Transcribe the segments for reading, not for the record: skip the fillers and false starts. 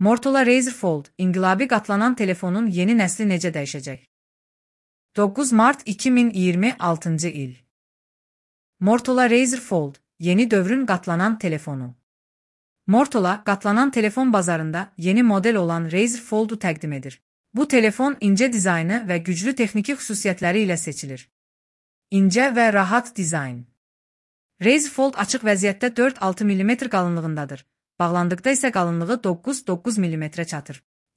Motorola Razr Fold, inqilabi qatlanan telefonun yeni nəsli necə dəyişəcək? 9 mart 2026 il. Motorola Razr Fold, yeni dövrün qatlanan telefonu. Motorola, qatlanan telefon bazarında yeni model olan Razr Fold-u təqdim edir. Bu telefon incə dizaynı və güclü texniki xüsusiyyətləri ilə seçilir. İncə və rahat dizayn. Razr Fold açıq vəziyyətdə 4-6 mm qalınlığındadır. Bağlandıqda isə qalınlığı 9-9 mm çatır.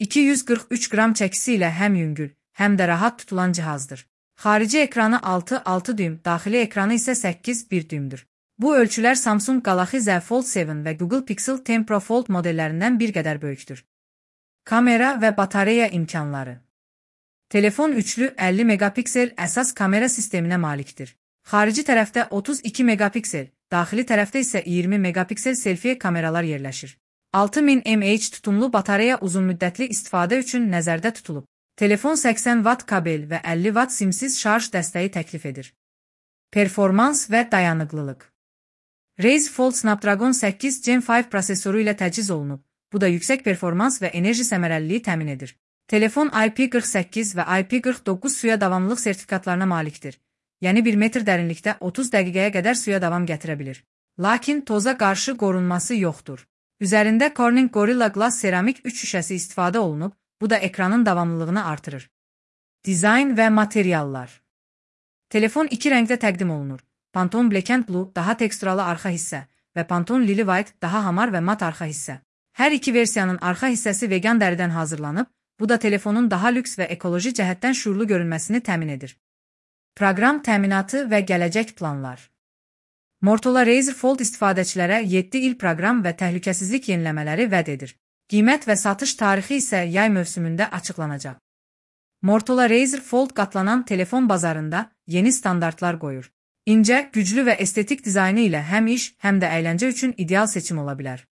243 qram çəkisi ilə həm yüngül, həm də rahat tutulan cihazdır. Xarici ekranı 6-6 düym, daxili ekranı isə 8-1 düymdür. Bu ölçülər Samsung Galaxy Z Fold 7 və Google Pixel 10 Pro Fold modellərindən bir qədər böyükdür. Kamera və batareya imkanları. Telefon üçlü 50 megapiksel əsas kamera sisteminə malikdir. Xarici tərəfdə 32 megapiksel, daxili tərəfdə isə 20 megapiksel selfie kameralar yerləşir. 6000 mAh tutumlu batareya uzunmüddətli istifadə üçün nəzərdə tutulub. Telefon 80 Watt kabel və 50 Watt simsiz şarj dəstəyi təklif edir. Performans və dayanıqlılıq. Razr Fold Snapdragon 8 Gen 5 prosesoru ilə təchiz olunub. Bu da yüksək performans və enerji səmərəliliyi təmin edir. Telefon IP48 və IP49 suya davamlılıq sertifikatlarına malikdir. Yəni 1 metr dərinlikdə 30 dəqiqəyə qədər suya davam gətirə bilir. Lakin toza qarşı qorunması yoxdur. Üzərində Corning Gorilla Glass seramik 3 şüşəsi istifadə olunub, bu da ekranın davamlılığını artırır. Dizayn və materiallar. Telefon iki rəngdə təqdim olunur. Pantone Black and Blue daha teksturalı arxa hissə və Pantone Lily White daha hamar və mat arxa hissə. Hər iki versiyanın arxa hissəsi vegan dəridən hazırlanıb, bu da telefonun daha lüks və ekoloji cəhətdən şüurlu görünməsini təmin edir. Proqram təminatı və gələcək planlar. Motorola Razr Fold istifadəçilərə 7 il proqram və təhlükəsizlik yeniləmələri vəd edir. Qiymət və satış tarixi isə yay mövsümündə açıqlanacaq. Motorola Razr Fold qatlanan telefon bazarında yeni standartlar qoyur. İncə, güclü və estetik dizaynı ilə həm iş, həm də əyləncə üçün ideal seçim ola bilər.